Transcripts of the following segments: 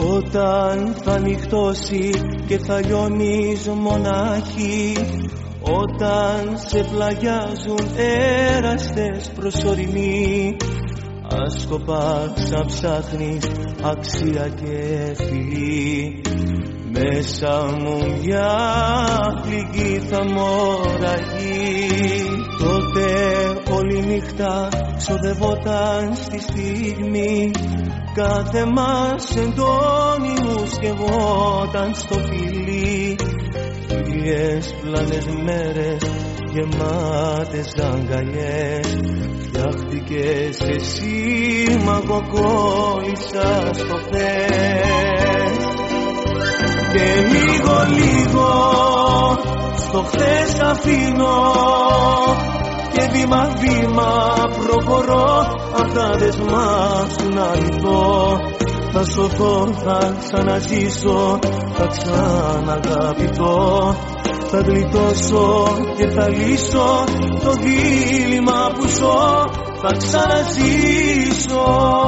Όταν θα νυχτώσει και θα λιώνεις μονάχη, όταν σε πλαγιάζουν έραστες προσωρινοί, άσκοπα ψάχνεις αξία και φιλή. Μέσα μου μια πληγή θα μοραγεί. Τότε όλη νύχτα ξοδευόταν στη στιγμή, κάθε μας εντόνι μου σκευόταν στο φιλί. Χίλιες πλάνες μέρες γεμάτες αγκαλιές, φτιάχτηκες εσύ μα εγώ κόλλησα στο χθες. Και λίγο στο χθες αφήνω και βήμα προχωρώ, απ' τα δεσμά σου να λυθώ. Θα σωθώ, θα ξαναζήσω, θα ξαναγαπηθώ. Θα γλιτώσω και θα λύσω το δίλημμα που ζω, θα ξαναζήσω.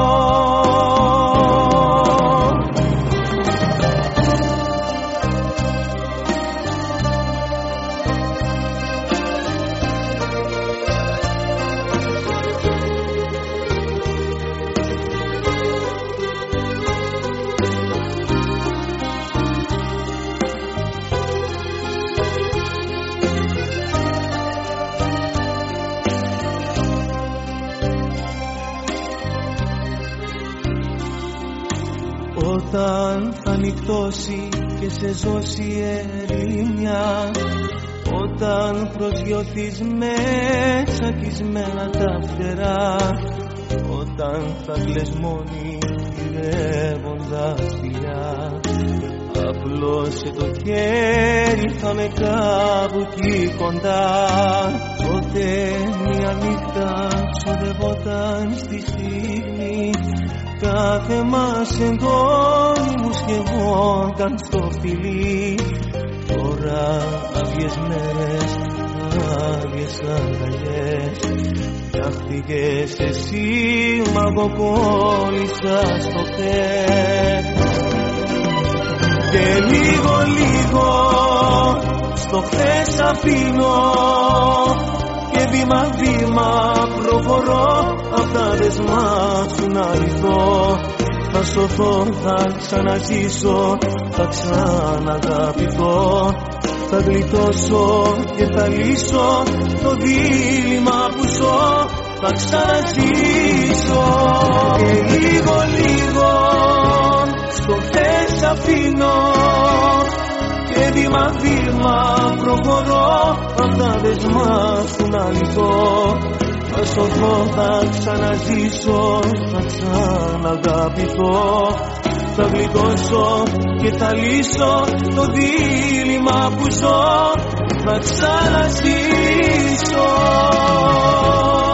Όταν θα νυχτώσει και σε ζώσει ερημιά, όταν προσγειωθείς με τσακισμένα τα φτερά, όταν θα κλαις μόνη γυρεύοντας φιλιά, απλώσε το χέρι, θα με κάπου εκεί κοντά. Τότε μια νύχτα ξοδευόταν στη στιγμή, κάθε μας εντόνι μου σκευόταν στο φιλί. Τώρα άδειες μέρες, άδειες αγκαλιές, φτιάχτηκες εσύ μα εγώ κόλλησα στο χθες. Και λίγο στο χθες αφήνω και βήμα προχωρώ, απ' τα δεσμά σου να λυθώ. Θα σωθώ, θα ξαναζήσω, θα ξαναγαπηθώ. Θα γλιτώσω και θα λύσω το δίλημμα που ζω, θα ξαναζήσω. Και λίγο στο χθες αφήνω και βήμα προχωρώ, απ' τα δεσμά σου να λυθώ. Θα σωθώ, θα ξαναζήσω, θα ξαναγαπηθώ. Θα γλιτώσω και θα λύσω το δίλημμα που ζω, θα ξαναζήσω.